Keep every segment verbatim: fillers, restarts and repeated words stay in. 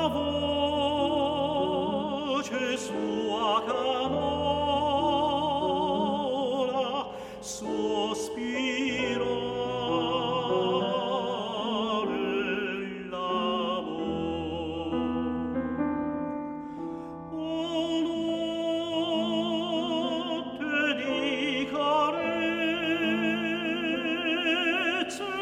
voce sua canora sospirare l'amor. O notte di carezze,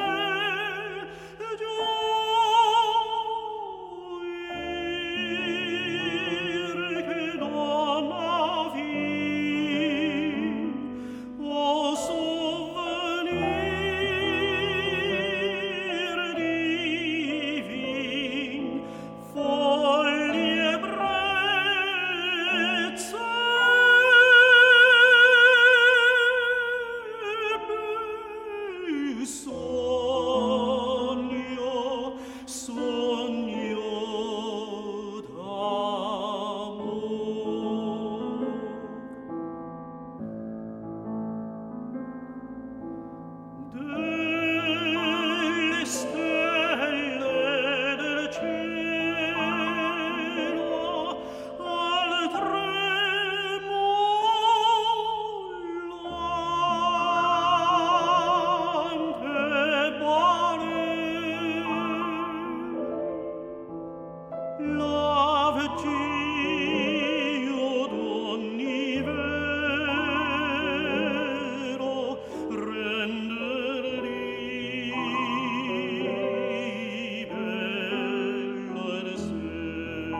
gioir che donna fin, o sovvenir divin, folli ebbrezze, ebbe sogno, sogno d'amor. Delle stelle del cielo al tremollante pare, l'avgio d'ogni vero render bello il sé.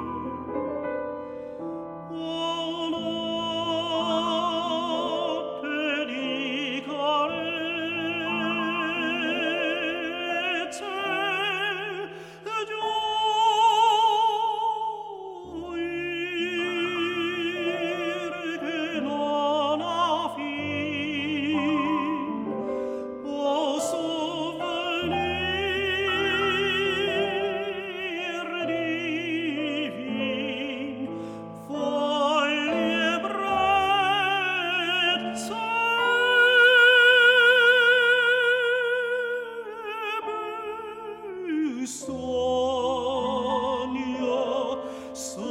O notte di carezze, gioir che non ha fin, o sovvenir divin, folli ebbrezze, ebbe sogno, sogno